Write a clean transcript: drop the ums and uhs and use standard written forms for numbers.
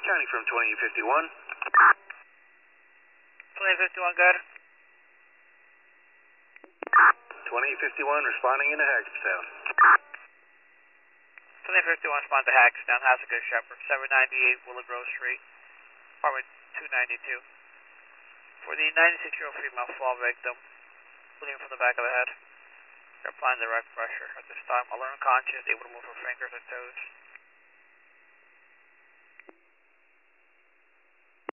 County from 2051. 2051, good. 2051 responding into Hagerstown. 2051 respond to Hagerstown. How's a good Shepherd? 798 Willow Grove Street, apartment 292. For the 96-year-old female fall victim, bleeding from the back of the head. They're applying direct pressure. At this time, alert and conscious, able to move her fingers and toes.